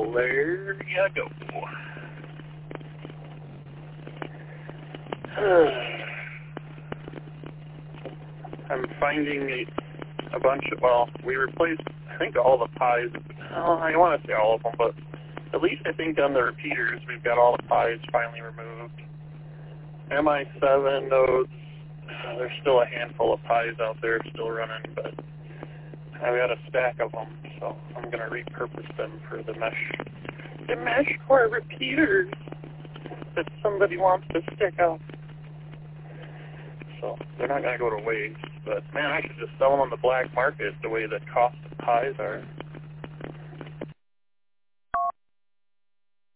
there you go. I'm finding a bunch of, well, we replaced, I think, all the pies. I want to say all of them, but at least I think on the repeaters, we've got all the pies finally removed. MI7 nodes, there's still a handful of pies out there still running, but I've got a stack of them, so I'm going to repurpose them for the mesh core repeaters that somebody wants to stick up. So they're not going to go to waste, but man, I should just sell them on the black market the way the cost of pies are.